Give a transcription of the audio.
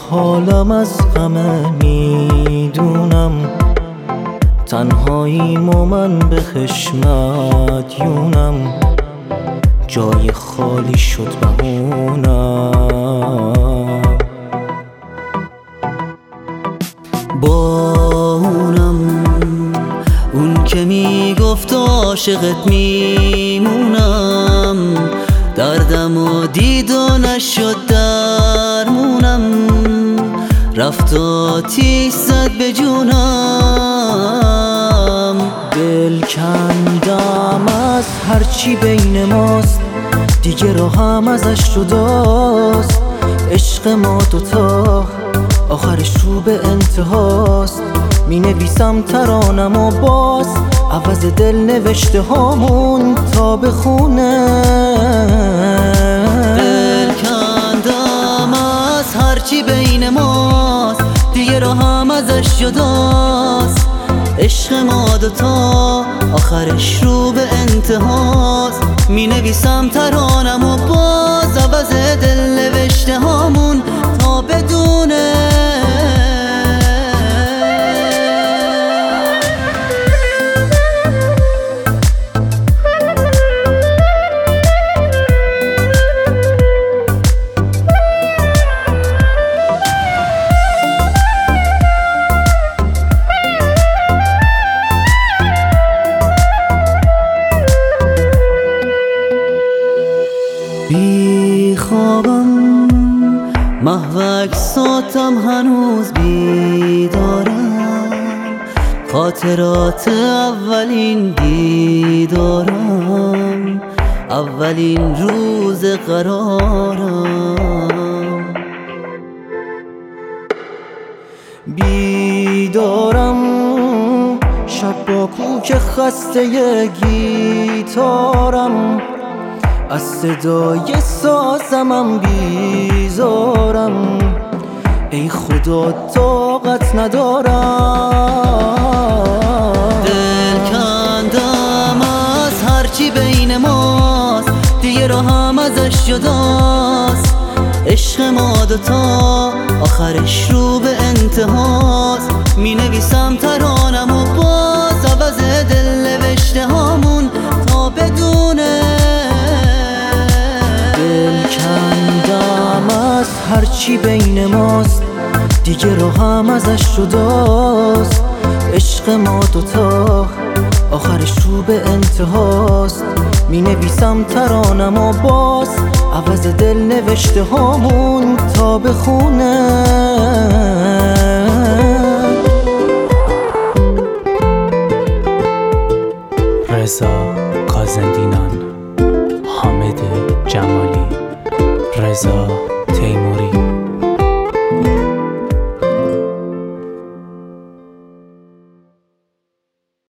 حالم از غمه میدونم، تنهاییم و من به خشمت یونم، جای خالی شد بهونم. با اون که میگفت عاشقت میمونم، دردم و دید و نشد درمونم، رفت آتیش زد به جونم. دل کندم از هرچی بین ماست، دیگه راهم ازش جداست. عشق ما دوتا آخرش رو به انتهاست، می نویسم ترانم و باز عوض دل نوشته هامون تا بخونه. دل کندم از هرچی بین ماست، دیگه راهم ازش جداست. عشق ما دوتا آخرش رو به انتهاست، می نویسم ترانم و باز عوض دل نوشته هامون تا بدونه. بی خوابم محو اجساتم هنوز بیدارم، خاطرات اولین دیدارم، اولین روز قرارم. بیدارم شب با کوک خسته گیتارم، از صدای سازمم بیزارم. ای خدا طاقت ندارم. دل کندم از هرچی بین ماست، دیگه راهم ازش جداست. عشق ما دوتا آخرش رو به انتهاست، می نویسم ترانم و باز عوض دل نوشته هامون تا بدونه. دل کندم از هرچی بین ماست، دیگه راهم ازش جداست. عشق ما دوتا آخرش رو به انتهاست، می نویسم ترانم و باز عوض دل نوشته هامون تا بخونه. رضا کازندینان، حامد جمالی، رضا تیموری.